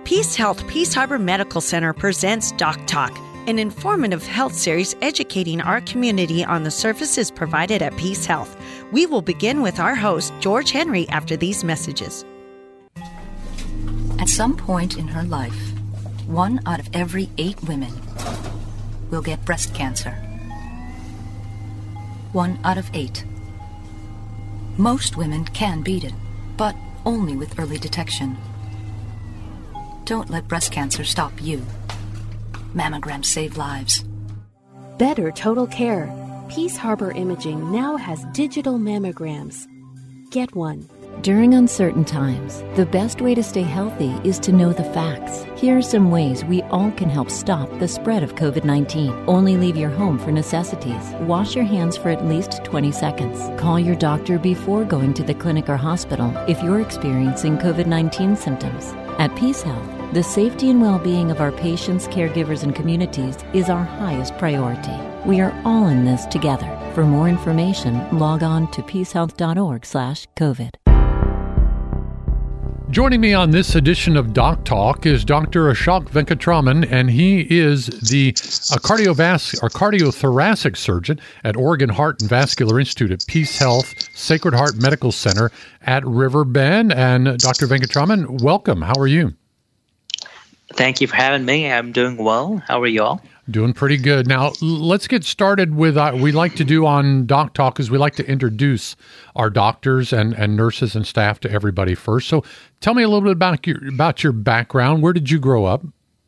Peace Health Peace Harbor Medical Center presents Doc Talk, an informative health series educating our community on the services provided at Peace Health. We will begin with our host, George Henry, after these messages. At some point in her life, 1 out of every 8 women will get breast cancer. 1 out of 8. Most women can beat it, but only with early detection. Don't let breast cancer stop you. Mammograms save lives. Better total care. Peace Harbor Imaging now has digital mammograms. Get one. During uncertain times, the best way to stay healthy is to know the facts. Here are some ways we all can help stop the spread of COVID-19. Only leave your home for necessities. Wash your hands for at least 20 seconds. Call your doctor before going to the clinic or hospital if you're experiencing COVID-19 symptoms. At Peace Health, the safety and well-being of our patients, caregivers, and communities is our highest priority. We are all in this together. For more information, log on to peacehealth.org/COVID. Joining me on this edition of Doc Talk is Dr. Ashok Venkatraman, and he is the cardiothoracic surgeon at Oregon Heart and Vascular Institute at Peace Health Sacred Heart Medical Center at River Bend. And Dr. Venkatraman, welcome. How are you? Thank you for having me. I'm doing well. How are you all? Doing pretty good. Now, let's get started with we like to do on Doc Talk is we like to introduce our doctors and nurses and staff to everybody first. So tell me a little bit about your background. Where did you grow up?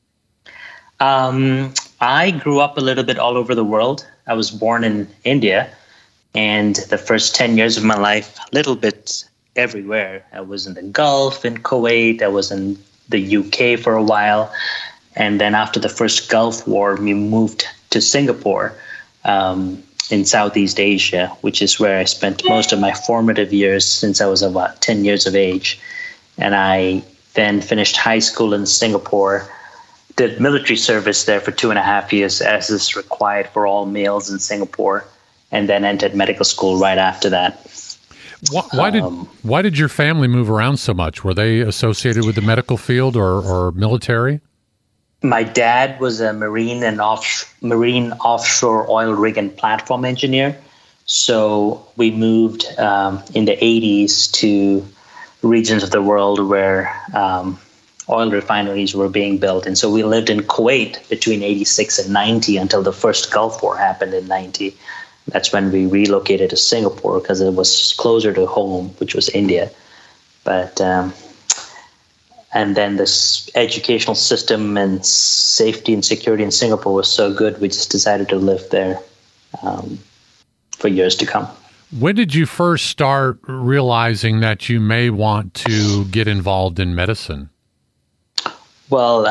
I grew up a little bit all over the world. I was born in India, and the first 10 years of my life, a little bit everywhere. I was in the Gulf, in Kuwait. I was in the UK for a while. And then after the first Gulf War, we moved to Singapore in Southeast Asia, which is where I spent most of my formative years since I was about 10 years of age. And I then finished high school in Singapore, did military service there for 2.5 years, as is required for all males in Singapore, and then entered medical school right after that. Why did your family move around so much? Were they associated with the medical field or military? My dad was a marine offshore oil rig and platform engineer. So we moved in the 80s to regions of the world where oil refineries were being built. And so we lived in Kuwait between 86 and 90 until the first Gulf War happened in 90. That's when we relocated to Singapore because it was closer to home, which was India. But and then this educational system and safety and security in Singapore was so good, we just decided to live there for years to come. When did you first start realizing that you may want to get involved in medicine? Well,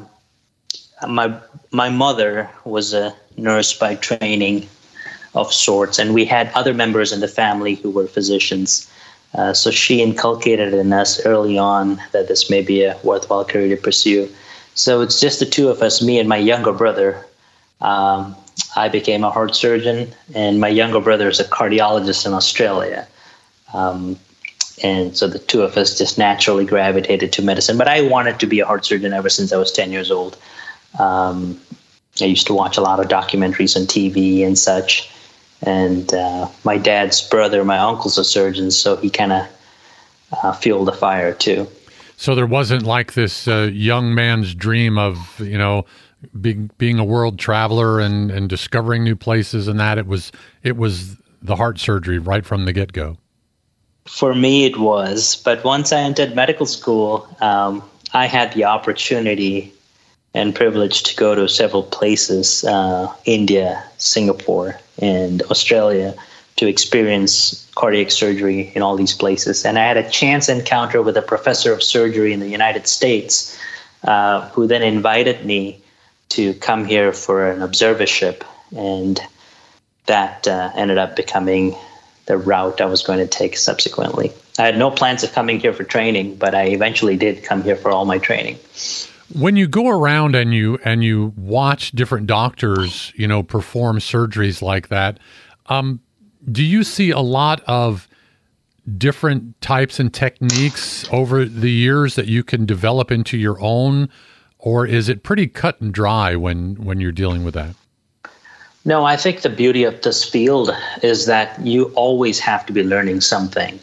my mother was a nurse by training of sorts, and we had other members in the family who were physicians. So she inculcated in us early on that this may be a worthwhile career to pursue. So it's just the two of us, me and my younger brother. I became a heart surgeon, and my younger brother is a cardiologist in Australia. And so the two of us just naturally gravitated to medicine. But I wanted to be a heart surgeon ever since I was 10 years old. I used to watch a lot of documentaries on TV and such. And my dad's brother, my uncle's a surgeon, so he kind of fueled the fire too. So there wasn't like this young man's dream of, being a world traveler and discovering new places and that. It was the heart surgery right from the get-go. For me, it was. But once I entered medical school, I had the opportunity and privilege to go to several places, India, Singapore, and Australia, to experience cardiac surgery in all these places. And I had a chance encounter with a professor of surgery in the United States, who then invited me to come here for an observership. And that ended up becoming the route I was going to take subsequently. I had no plans of coming here for training, but I eventually did come here for all my training. When you go around and you watch different doctors, perform surgeries like that, do you see a lot of different types and techniques over the years that you can develop into your own, or is it pretty cut and dry when you're dealing with that? No, I think the beauty of this field is that you always have to be learning something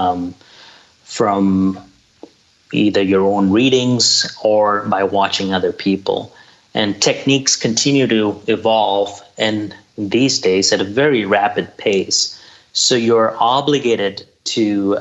from either your own readings or by watching other people. And techniques continue to evolve, and these days at a very rapid pace. So you're obligated to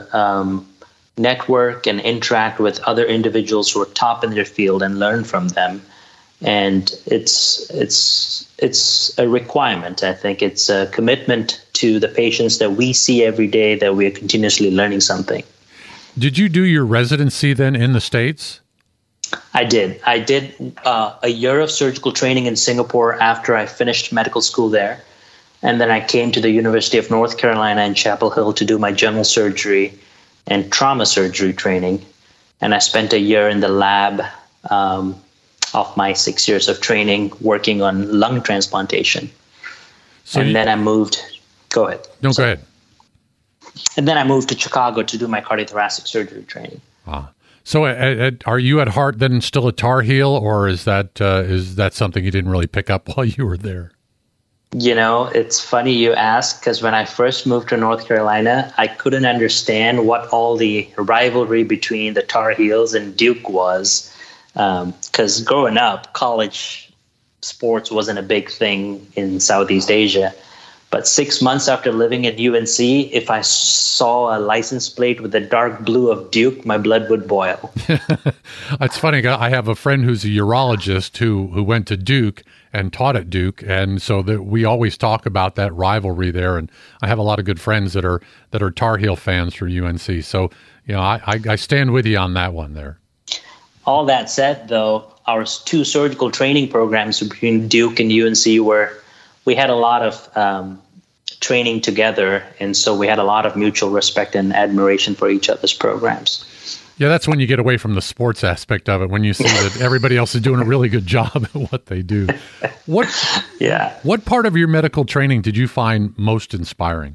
network and interact with other individuals who are top in their field and learn from them. And it's a requirement. I think it's a commitment to the patients that we see every day that we are continuously learning something. Did you do your residency then in the States? I did. I did a year of surgical training in Singapore after I finished medical school there. And then I came to the University of North Carolina in Chapel Hill to do my general surgery and trauma surgery training. And I spent a year in the lab of my 6 years of training working on lung transplantation. Then I moved. Go ahead. No, go ahead. And then I moved to Chicago to do my cardiothoracic surgery training. So are you at heart then still a Tar Heel, or is that something you didn't really pick up while you were there? You know, it's funny you ask, because when I first moved to North Carolina, I couldn't understand what all the rivalry between the Tar Heels and Duke was, because growing up, college sports wasn't a big thing in Southeast Asia. But 6 months after living at UNC, if I saw a license plate with the dark blue of Duke, my blood would boil. It's funny. I have a friend who's a urologist who went to Duke and taught at Duke, and so that we always talk about that rivalry there. And I have a lot of good friends that are Tar Heel fans for UNC. So I stand with you on that one there. All that said, though, our two surgical training programs between Duke and UNC we had a lot of training together, and so we had a lot of mutual respect and admiration for each other's programs. Yeah, that's when you get away from the sports aspect of it, when you see that everybody else is doing a really good job at what they do. What part of your medical training did you find most inspiring?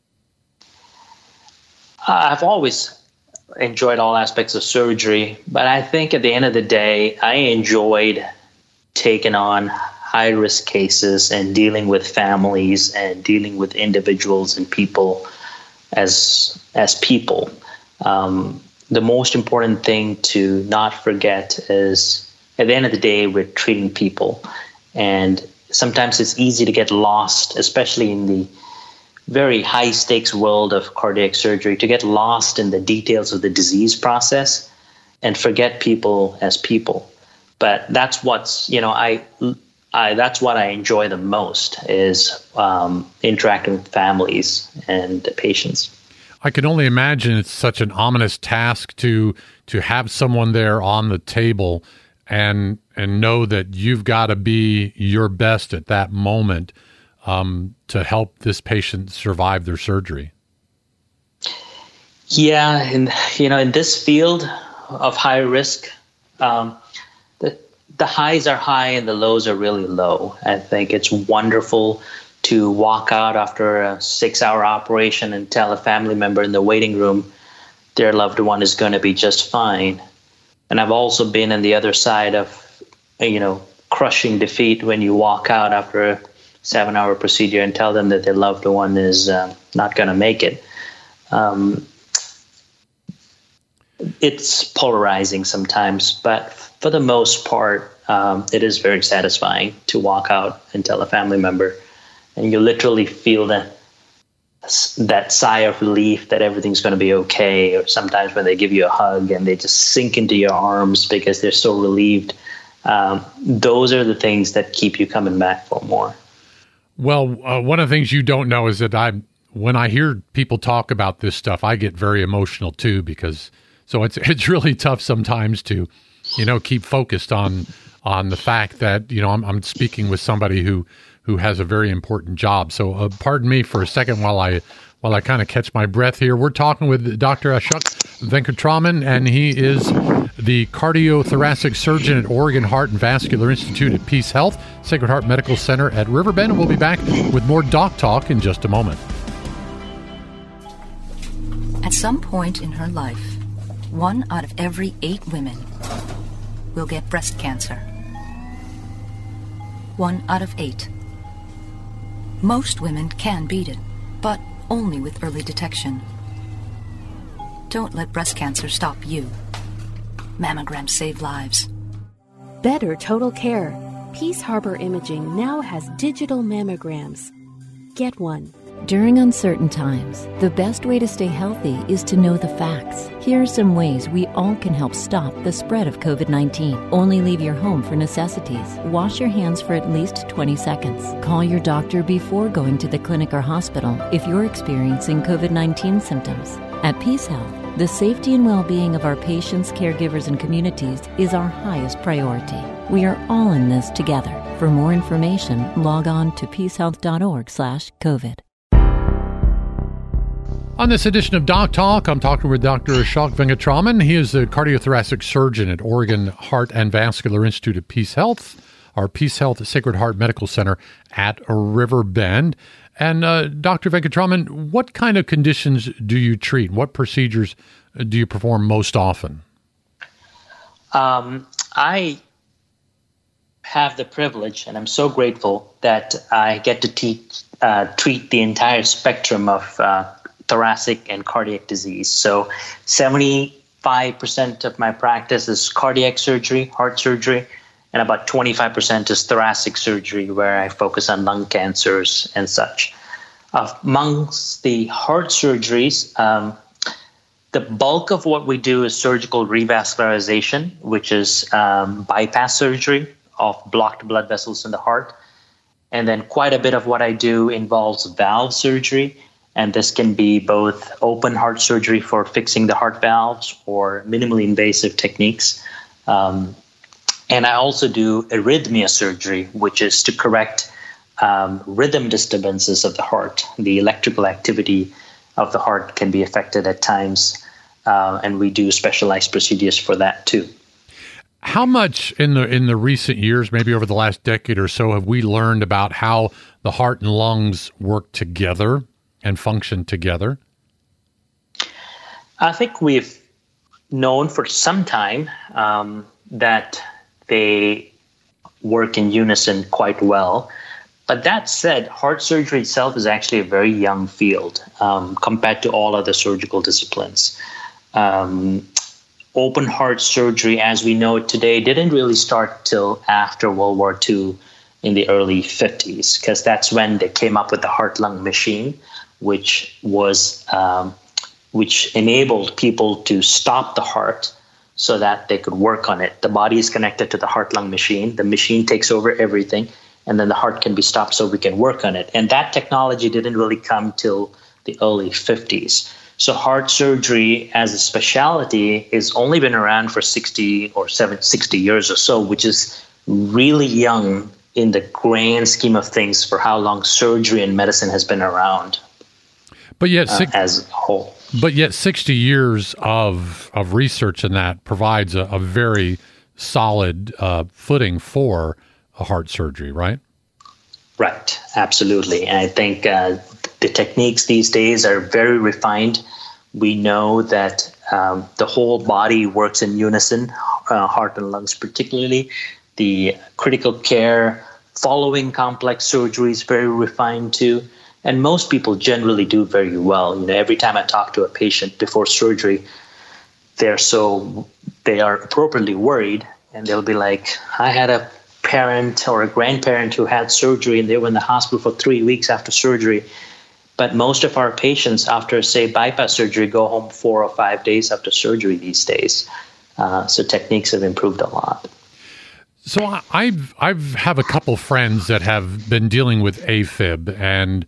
I've always enjoyed all aspects of surgery, but I think at the end of the day, I enjoyed taking on high-risk cases and dealing with families and dealing with individuals and people as people. The most important thing to not forget is, at the end of the day, we're treating people. And sometimes it's easy to get lost, especially in the very high-stakes world of cardiac surgery, to get lost in the details of the disease process and forget people as people. But that's what's, that's what I enjoy the most, is interacting with families and patients. I can only imagine it's such an ominous task to have someone there on the table and know that you've got to be your best at that moment to help this patient survive their surgery. Yeah, and in this field of high risk, the highs are high and the lows are really low. I think it's wonderful to walk out after a 6-hour operation and tell a family member in the waiting room their loved one is going to be just fine. And I've also been on the other side of, crushing defeat when you walk out after a 7-hour procedure and tell them that their loved one is not going to make it. It's polarizing sometimes, but for the most part, it is very satisfying to walk out and tell a family member, and you literally feel that sigh of relief that everything's going to be okay. Or sometimes when they give you a hug and they just sink into your arms because they're so relieved. Those are the things that keep you coming back for more. Well, one of the things you don't know is that when I hear people talk about this stuff, I get very emotional too, because it's really tough sometimes to, keep focused on the fact that, I'm speaking with somebody who has a very important job. So pardon me for a second while I kind of catch my breath here. We're talking with Dr. Ashok Venkatraman, and he is the cardiothoracic surgeon at Oregon Heart and Vascular Institute at Peace Health, Sacred Heart Medical Center at Riverbend. And we'll be back with more Doc Talk in just a moment. At some point in her life, 1 out of every 8 women will get breast cancer. 1 out of 8. Most women can beat it, but only with early detection. Don't let breast cancer stop you. Mammograms save lives. Better total care. Peace Harbor Imaging now has digital mammograms. Get one. During uncertain times, the best way to stay healthy is to know the facts. Here are some ways we all can help stop the spread of COVID-19. Only leave your home for necessities. Wash your hands for at least 20 seconds. Call your doctor before going to the clinic or hospital if you're experiencing COVID-19 symptoms. At Peace Health, the safety and well-being of our patients, caregivers, and communities is our highest priority. We are all in this together. For more information, log on to peacehealth.org/COVID. On this edition of Doc Talk, I'm talking with Dr. Ashok Venkatraman. He is the cardiothoracic surgeon at Oregon Heart and Vascular Institute at Peace Health, our Peace Health Sacred Heart Medical Center at Riverbend. And Dr. Venkatraman, what kind of conditions do you treat? What procedures do you perform most often? I have the privilege, and I'm so grateful that I get to treat the entire spectrum of thoracic and cardiac disease. So 75% of my practice is cardiac surgery, heart surgery, and about 25% is thoracic surgery, where I focus on lung cancers and such. Amongst the heart surgeries, the bulk of what we do is surgical revascularization, which is bypass surgery of blocked blood vessels in the heart. And then quite a bit of what I do involves valve surgery. And this can be both open heart surgery for fixing the heart valves or minimally invasive techniques. And I also do arrhythmia surgery, which is to correct rhythm disturbances of the heart. The electrical activity of the heart can be affected at times, and we do specialized procedures for that too. How much in the recent years, maybe over the last decade or so, have we learned about how the heart and lungs work together and function together? I think we've known for some time that they work in unison quite well. But that said, heart surgery itself is actually a very young field compared to all other surgical disciplines. Open heart surgery, as we know it today, didn't really start till after World War II in the early 50s, because that's when they came up with the heart-lung machine, which enabled people to stop the heart so that they could work on it. The body is connected to the heart-lung machine. The machine takes over everything, and then the heart can be stopped so we can work on it. And that technology didn't really come till the early 50s. So heart surgery as a specialty has only been around for 60 years or so, which is really young in the grand scheme of things for how long surgery and medicine has been around. But yet, as a whole. But yet 60 years of research in that provides a very solid footing for a heart surgery, right? Right, absolutely. And I think the techniques these days are very refined. We know that the whole body works in unison, heart and lungs particularly. The critical care following complex surgery is very refined too. And most people generally do very well. You know, every time I talk to a patient before surgery, they are appropriately worried, and they'll be like, I had a parent or a grandparent who had surgery and they were in the hospital for 3 weeks after surgery. But most of our patients after, say, bypass surgery go home 4 or 5 days after surgery these days. So techniques have improved a lot. So I've have a couple friends that have been dealing with AFib, and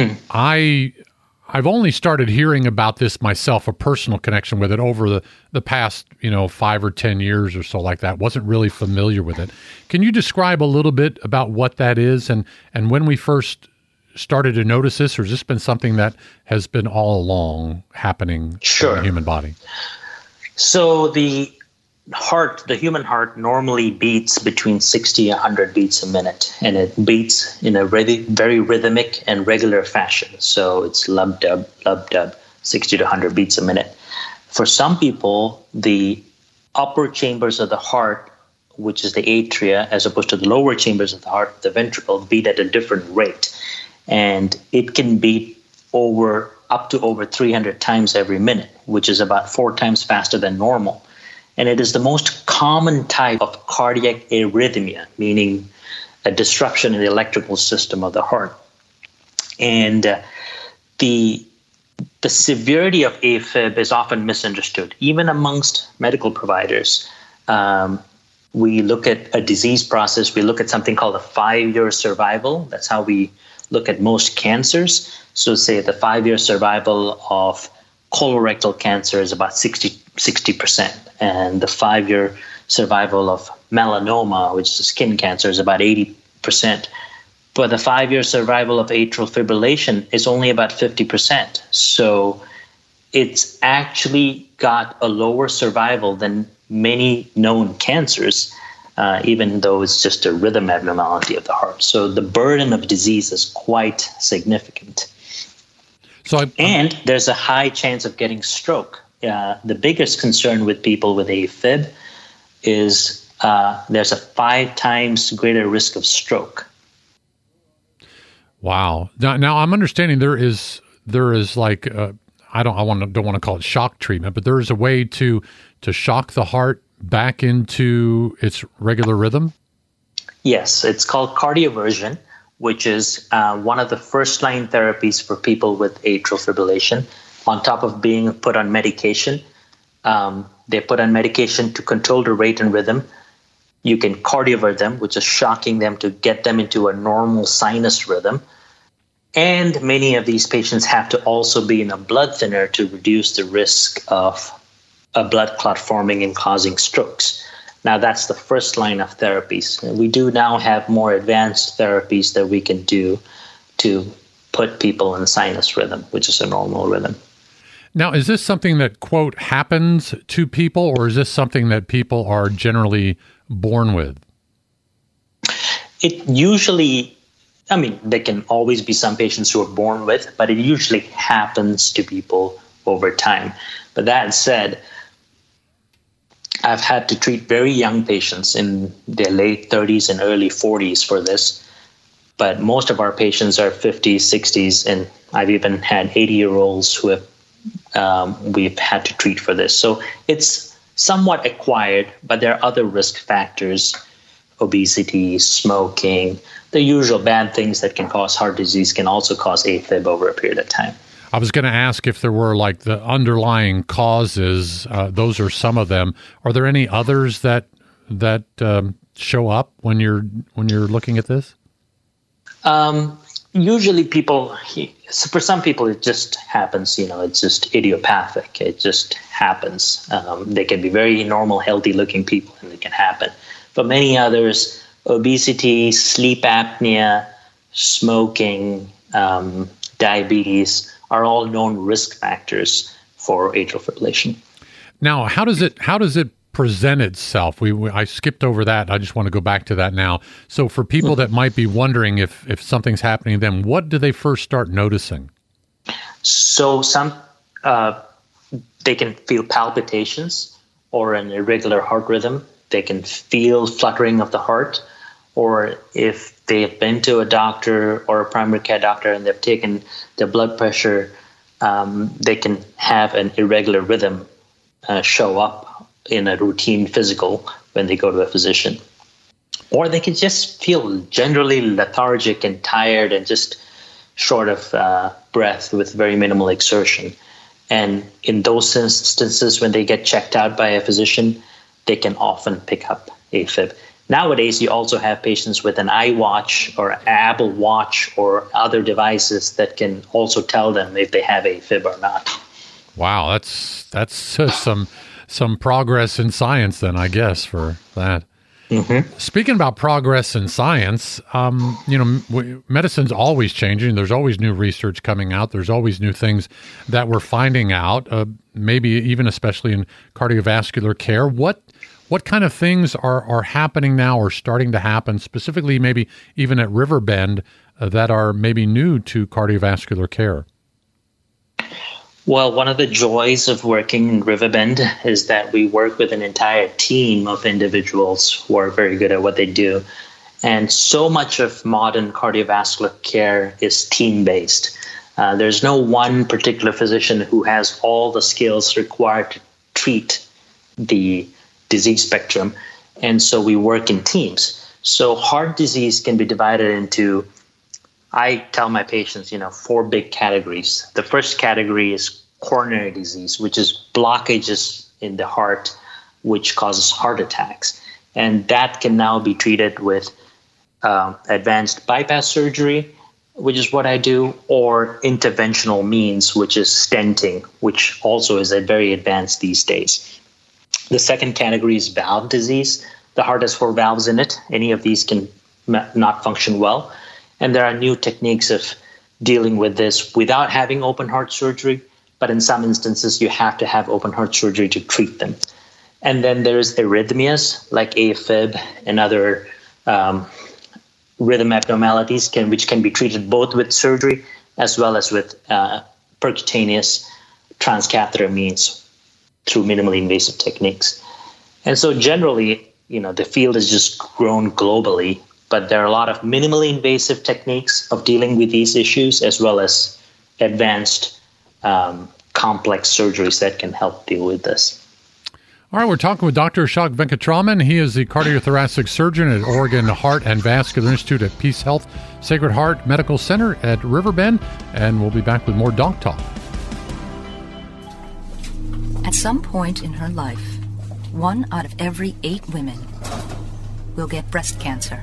I've only started hearing about this myself, a personal connection with it over the past 5 or 10 years or so like that. Wasn't really familiar with it. Can you describe a little bit about what that is and when we first started to notice this, or has this been something that has been all along happening in the human body? So the human heart normally beats between 60 and 100 beats a minute, and it beats in a very rhythmic and regular fashion. So it's lub-dub, lub-dub, 60 to 100 beats a minute. For some people, the upper chambers of the heart, which is the atria, as opposed to the lower chambers of the heart, the ventricle, beat at a different rate. And it can beat up to over 300 times every minute, which is about 4 times faster than normal. And it is the most common type of cardiac arrhythmia, meaning a disruption in the electrical system of the heart. And the severity of AFib is often misunderstood, even amongst medical providers. We look at a disease process. We look at something called a 5-year survival. That's how we look at most cancers. So say the 5-year survival of colorectal cancer is about 60%, and the 5-year survival of melanoma, which is skin cancer, is about 80%. But the 5-year survival of atrial fibrillation is only about 50%. So it's actually got a lower survival than many known cancers, even though it's just a rhythm abnormality of the heart. So the burden of disease is quite significant. And there's a high chance of getting stroke. The biggest concern with people with AFib is there's a 5 times greater risk of stroke. Wow. Now I'm understanding there is like I don't want to call it shock treatment, but there is a way to shock the heart back into its regular rhythm. Yes, it's called cardioversion, which is one of the first-line therapies for people with atrial fibrillation. On top of being put on medication, they're put on medication to control the rate and rhythm. You can cardiovert them, which is shocking them to get them into a normal sinus rhythm. And many of these patients have to also be in a blood thinner to reduce the risk of a blood clot forming and causing strokes. Now, that's the first line of therapies. We do now have more advanced therapies that we can do to put people in sinus rhythm, which is a normal rhythm. Now, is this something that, quote, happens to people, or is this something that people are generally born with? It usually, there can always be some patients who are born with, but it usually happens to people over time. But that said, I've had to treat very young patients in their late 30s and early 40s for this. But most of our patients are 50s, 60s, and I've even had 80-year-olds who have we've had to treat for this. So it's somewhat acquired, but there are other risk factors: obesity, smoking. The usual bad things that can cause heart disease can also cause AFib over a period of time. I was going to ask if there were like the underlying causes. Those are some of them. Are there any others that show up when you're looking at this? Usually for some people, it just happens, it's just idiopathic. It just happens. They can be very normal, healthy looking people, and it can happen. But many others, obesity, sleep apnea, smoking, diabetes, are all known risk factors for atrial fibrillation. Now, how does it present itself? I skipped over that. I just want to go back to that now. So for people that might be wondering if something's happening to them, what do they first start noticing? So they can feel palpitations or an irregular heart rhythm. They can feel fluttering of the heart, or if they have been to a doctor or a primary care doctor and they've taken their blood pressure, they can have an irregular rhythm show up in a routine physical when they go to a physician. Or they can just feel generally lethargic and tired and just short of breath with very minimal exertion. And in those instances, when they get checked out by a physician, they can often pick up AFib. Nowadays, you also have patients with an iWatch or Apple Watch or other devices that can also tell them if they have AFib or not. Wow, that's some progress in science then, I guess, for that. Mm-hmm. Speaking about progress in science, medicine's always changing. There's always new research coming out. There's always new things that we're finding out, maybe even especially in cardiovascular care. What kind of things are happening now or starting to happen, specifically maybe even at Riverbend, that are maybe new to cardiovascular care? Well, one of the joys of working in Riverbend is that we work with an entire team of individuals who are very good at what they do. And so much of modern cardiovascular care is team-based. There's no one particular physician who has all the skills required to treat the disease spectrum. And so we work in teams. So heart disease can be divided into, I tell my patients, 4 big categories. The first category is coronary disease, which is blockages in the heart, which causes heart attacks. And that can now be treated with advanced bypass surgery, which is what I do, or interventional means, which is stenting, which also is very advanced these days. The second category is valve disease. The heart has 4 valves in it. Any of these can not function well. And there are new techniques of dealing with this without having open heart surgery, but in some instances you have to have open heart surgery to treat them. And then there's arrhythmias like AFib and other rhythm abnormalities which can be treated both with surgery as well as with percutaneous transcatheter means through minimally invasive techniques. And so generally, the field has just grown globally, but there are a lot of minimally invasive techniques of dealing with these issues as well as advanced complex surgeries that can help deal with this. All right, we're talking with Dr. Ashok Venkatraman. He is the cardiothoracic surgeon at Oregon Heart and Vascular Institute at Peace Health Sacred Heart Medical Center at Riverbend, and we'll be back with more Doc Talk. At some point in her life, 1 out of every 8 women will get breast cancer.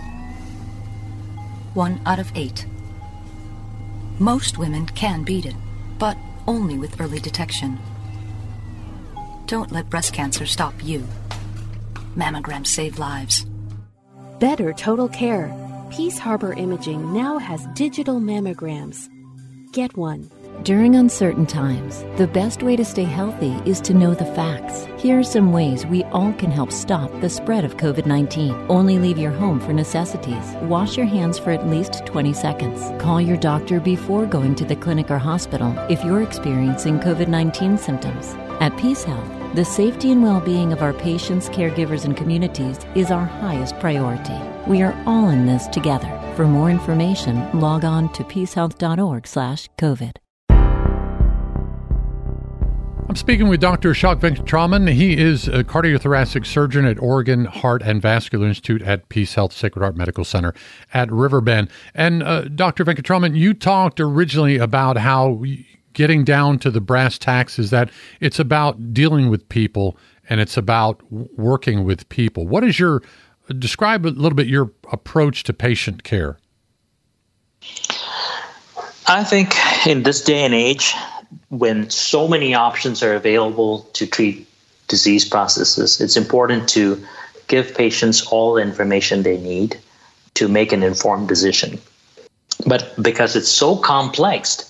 1 out of 8. Most women can beat it, but only with early detection. Don't let breast cancer stop you. Mammograms save lives. Better total care. Peace Harbor Imaging now has digital mammograms. Get one. During uncertain times, the best way to stay healthy is to know the facts. Here are some ways we all can help stop the spread of COVID-19. Only leave your home for necessities. Wash your hands for at least 20 seconds. Call your doctor before going to the clinic or hospital if you're experiencing COVID-19 symptoms. At Peace Health, the safety and well-being of our patients, caregivers, and communities is our highest priority. We are all in this together. For more information, log on to peacehealth.org/COVID. I'm speaking with Dr. Ashok Venkatraman. He is a cardiothoracic surgeon at Oregon Heart and Vascular Institute at Peace Health Sacred Heart Medical Center at Riverbend. And Dr. Venkatraman, you talked originally about how getting down to the brass tacks is that it's about dealing with people and it's about working with people. What is describe a little bit your approach to patient care? I think in this day and age, when so many options are available to treat disease processes, it's important to give patients all the information they need to make an informed decision. But because it's so complex,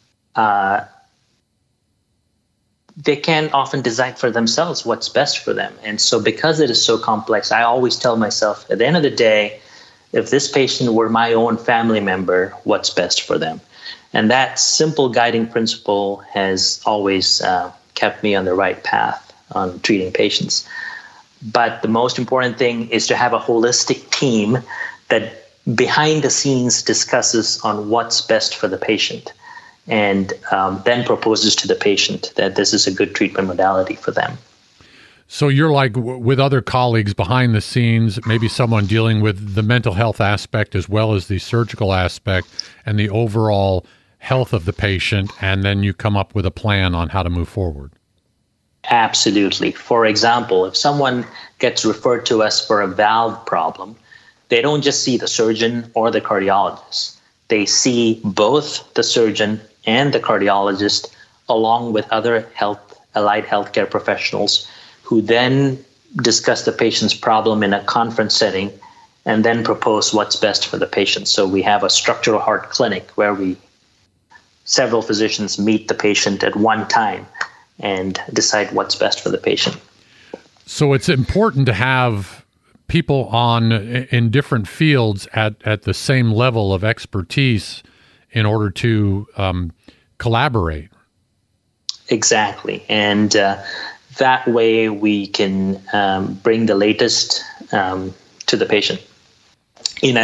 they can't often decide for themselves what's best for them. And so because it is so complex, I always tell myself, at the end of the day, if this patient were my own family member, what's best for them? And that simple guiding principle has always kept me on the right path on treating patients. But the most important thing is to have a holistic team that behind the scenes discusses on what's best for the patient and then proposes to the patient that this is a good treatment modality for them. So you're like with other colleagues behind the scenes, maybe someone dealing with the mental health aspect as well as the surgical aspect and the overall health of the patient, and then you come up with a plan on how to move forward. Absolutely. For example, if someone gets referred to us for a valve problem, they don't just see the surgeon or the cardiologist. They see both the surgeon and the cardiologist along with other allied healthcare professionals who then discuss the patient's problem in a conference setting and then propose what's best for the patient. So we have a structural heart clinic where several physicians meet the patient at one time and decide what's best for the patient. So it's important to have people in different fields at the same level of expertise in order to collaborate. Exactly. And that way we can bring the latest to the patient in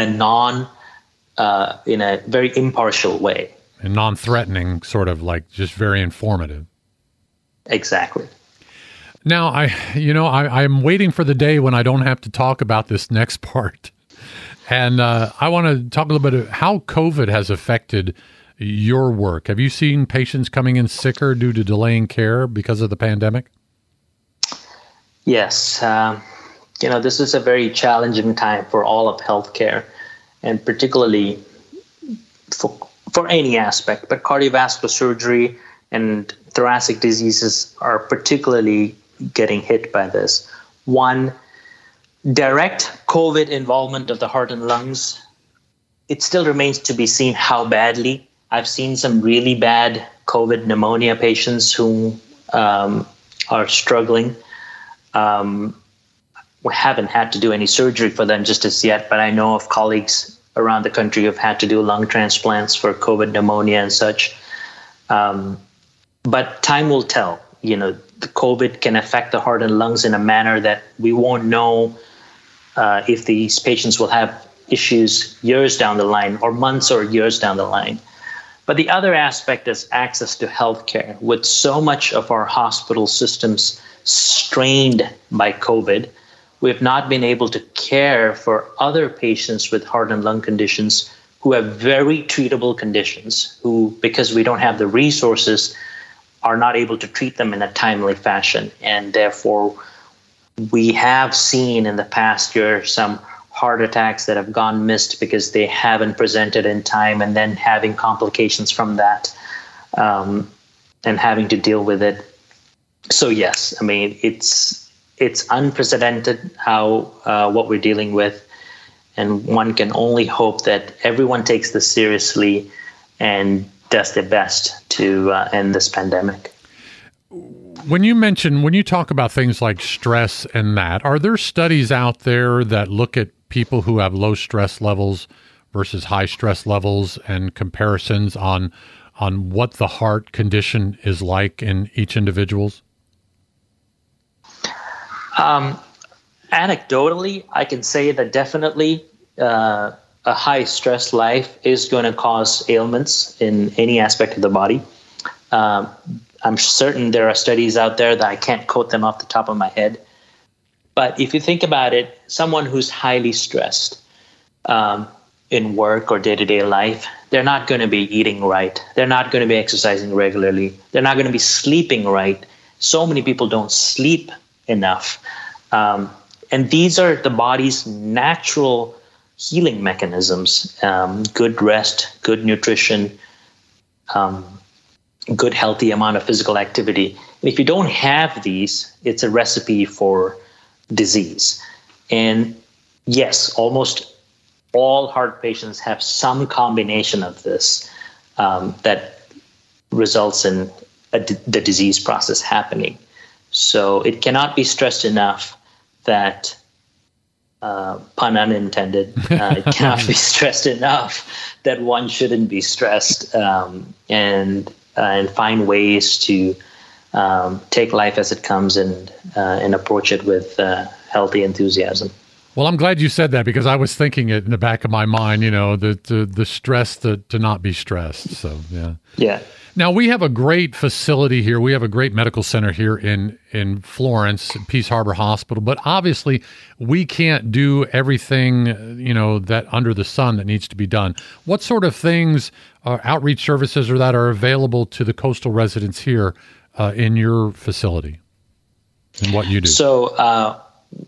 a very impartial way. And non-threatening, sort of like just very informative. Exactly. Now, I'm waiting for the day when I don't have to talk about this next part. And I want to talk a little bit about how COVID has affected your work. Have you seen patients coming in sicker due to delaying care because of the pandemic? Yes. This is a very challenging time for all of healthcare, and particularly for any aspect, but cardiovascular surgery and thoracic diseases are particularly getting hit by this. One, direct COVID involvement of the heart and lungs, it still remains to be seen how badly. I've seen some really bad COVID pneumonia patients who are struggling. We haven't had to do any surgery for them just as yet, but I know of colleagues around the country who have had to do lung transplants for COVID pneumonia and such. But time will tell. The COVID can affect the heart and lungs in a manner that we won't know if these patients will have issues years down the line or months or years down the line. But the other aspect is access to healthcare. With so much of our hospital systems strained by COVID, we have not been able to care for other patients with heart and lung conditions who have very treatable conditions, who, because we don't have the resources, are not able to treat them in a timely fashion. And therefore, we have seen in the past year some heart attacks that have gone missed because they haven't presented in time, and then having complications from that and having to deal with it. So yes, I mean, it's unprecedented how what we're dealing with, and one can only hope that everyone takes this seriously and does their best to end this pandemic. When you talk about things like stress and that, are there studies out there that look at people who have low stress levels versus high stress levels and comparisons on what the heart condition is like in each individual's? Anecdotally, I can say that definitely a high stress life is going to cause ailments in any aspect of the body. I'm certain there are studies out there that I can't quote them off the top of my head. But if you think about it, someone who's highly stressed in work or day-to-day life, they're not going to be eating right. They're not going to be exercising regularly. They're not going to be sleeping right. So many people don't sleep enough. And these are the body's natural healing mechanisms: good rest, good nutrition, good healthy amount of physical activity. And if you don't have these, it's a recipe for disease. And yes, almost all heart patients have some combination of this that results in the disease process happening. So it cannot be stressed enough that, pun unintended, it cannot be stressed enough that one shouldn't be stressed, and find ways to take life as it comes and approach it with healthy enthusiasm. Well, I'm glad you said that, because I was thinking it in the back of my mind, the stress to not be stressed. So, yeah. Yeah. Now, we have a great facility here. We have a great medical center here in Florence, Peace Harbor Hospital. But obviously, we can't do everything, that under the sun that needs to be done. What sort of things, outreach services or that are available to the coastal residents here in your facility, and what you do? So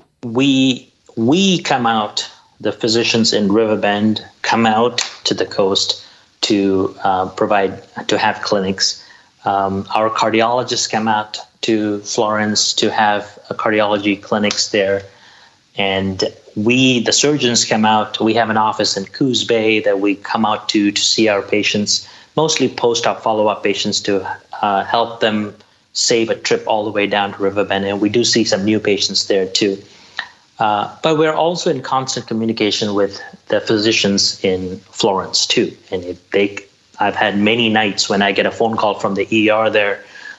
we come out, the physicians in Riverbend come out to the coast to have clinics. Our cardiologists come out to Florence to have cardiology clinics there. And the surgeons come out. We have an office in Coos Bay that we come out to see our patients, mostly post-op follow-up patients, to help them save a trip all the way down to Riverbend. And we do see some new patients there too. But we're also in constant communication with the physicians in Florence too. And I've had many nights when I get a phone call from the ER there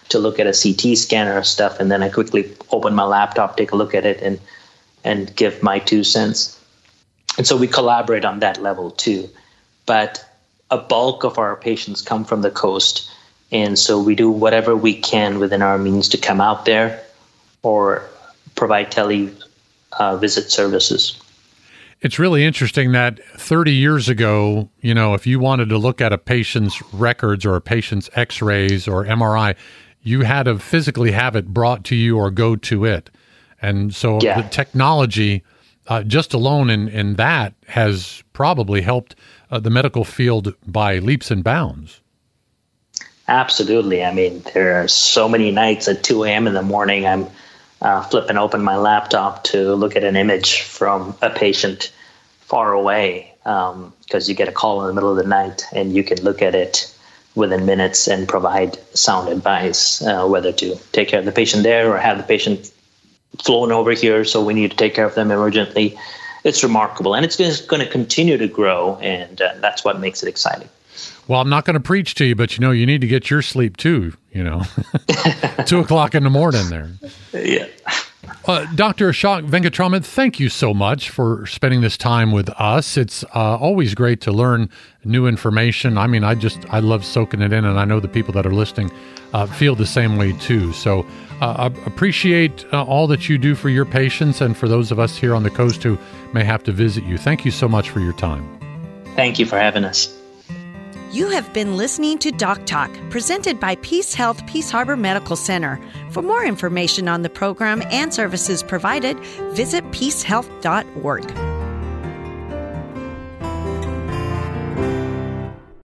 to look at a CT scanner or stuff, and then I quickly open my laptop, take a look at it, and give my 2 cents. And so we collaborate on that level too. But a bulk of our patients come from the coast, and so we do whatever we can within our means to come out there or provide visit services. It's really interesting that 30 years ago, if you wanted to look at a patient's records or a patient's x-rays or MRI, you had to physically have it brought to you or go to it. And so the technology, just alone in that, has probably helped the medical field by leaps and bounds. Absolutely. I mean, there are so many nights at 2 a.m. in the morning, I'm flipping open my laptop to look at an image from a patient far away, because you get a call in the middle of the night and you can look at it within minutes and provide sound advice, whether to take care of the patient there or have the patient flown over here, so we need to take care of them emergently. It's remarkable, and it's just going to continue to grow, and that's what makes it exciting. Well, I'm not going to preach to you, but you need to get your sleep too, 2:00 in the morning there. Yeah. Dr. Ashok Venkatraman, thank you so much for spending this time with us. It's always great to learn new information. I mean, I love soaking it in, and I know the people that are listening feel the same way too. So appreciate all that you do for your patients and for those of us here on the coast who may have to visit you. Thank you so much for your time. Thank you for having us. You have been listening to Doc Talk, presented by Peace Health Peace Harbor Medical Center. For more information on the program and services provided, visit peacehealth.org.